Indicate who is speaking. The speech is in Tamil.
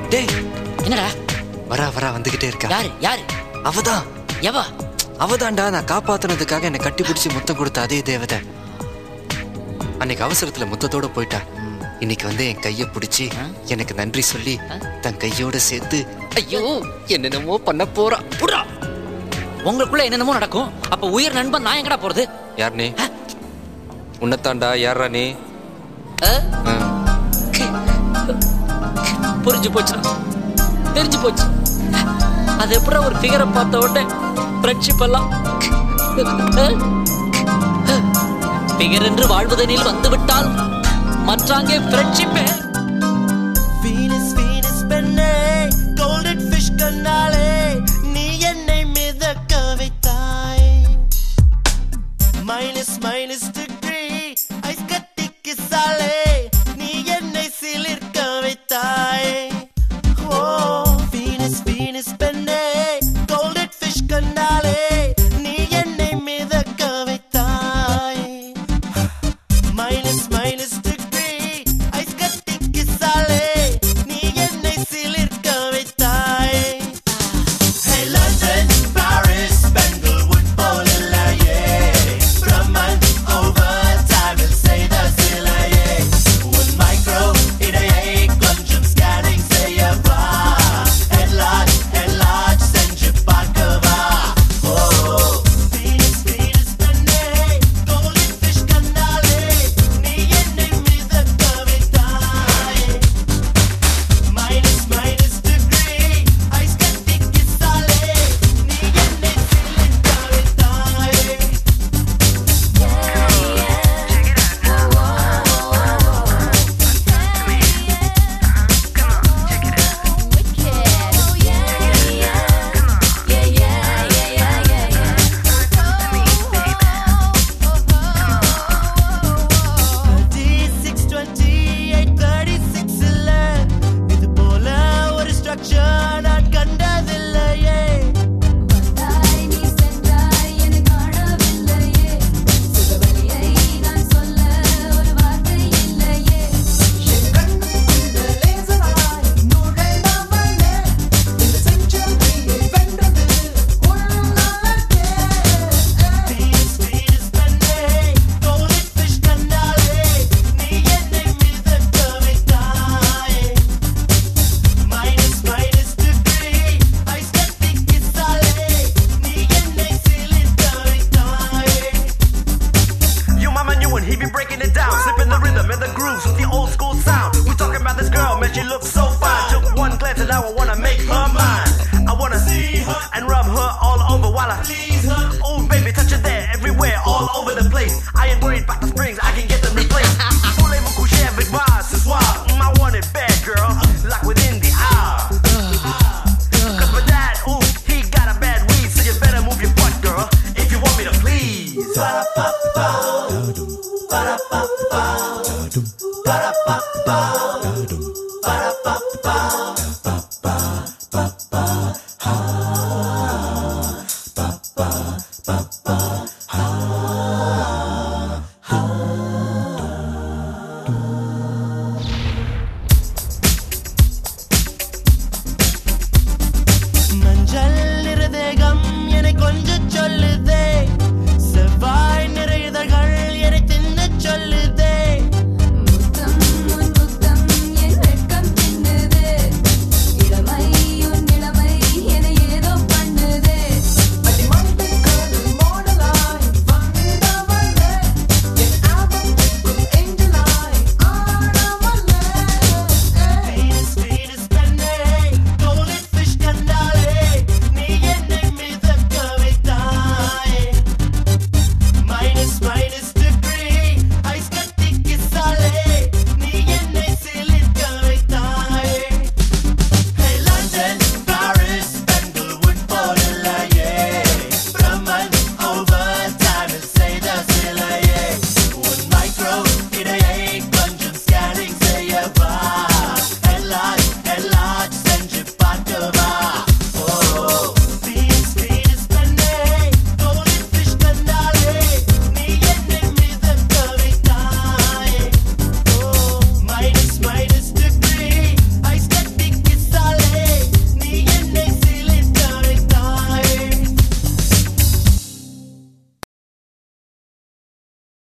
Speaker 1: டேய்
Speaker 2: என்னடா?
Speaker 1: வரா வந்துகிட்டே இருக்கா.
Speaker 2: யாரு?
Speaker 1: அவதான்.
Speaker 2: எவா?
Speaker 1: அவதான்டா, நான் காப்பாத்துனதுக்காக என்னை கட்டி பிடிச்சி முத்தம் கொடுத்த அதே தேவதை. அன்னைக்கு அவசரத்துல முத்தத்தோட போயிட்டா. இன்னைக்கு வந்து என் கைய பிடிச்சி எனக்கு நன்றி சொல்லி தன் கையோட சேர்த்து ஐயோ என்னென்னமோ பண்ண போறா.
Speaker 2: புடா, உங்களுக்குள்ள என்னென்னமோ நடக்கும். அப்ப உயிர் நண்பன் நான் எங்கடா போறது?
Speaker 1: யார் நீ? உன்னத்தாண்டா. யாரா நீ?
Speaker 2: புரிஞ்சு போச்சு, தெரிஞ்சு போச்சு. அது எப்படா ஒரு ஃபிகரை பார்த்த உடனே ஃப்ரெண்ட்ஷிப் எல்லாம் ஃபிகர் என்று வாழ்வதனில் வந்து விட்டால் மற்றாங்கே ஃப்ரெண்ட்ஷிப்பே.
Speaker 3: வீனஸ் வீனஸ் பெண்ணே, கோல்டன் ஃபிஷ் கண்ணாலே நீ என்னை மிதக்க வைத்தாய். மைனஸ் மைனஸ் டிகிரி ஐஸ் கட்டி கிசாலே நீ என்னை சிலிர்க்க வைத்தாய். ஓ வீனஸ் வீனஸ் பெண்ணே, கோல்டன் ஃபிஷ் கண்ணாலே நீ என்னை மிதக்க வைத்தாய். Minus minus she looks so fine. Took one glance and now I wanna make her mine. I wanna see her and rub her all over while I please her. Oh baby, touch her there, everywhere, all over the place. I ain't worried about the springs, I can get them replaced. Voulez-vous coucher avec moi ce soir? I want it bad, girl, like within the hour. Cause my dad, ooh, he got a bad weed, so you better move your butt, girl, if you want me to please. Ba-da-ba-ba, ba-da-ba-ba, ba-da-ba-ba.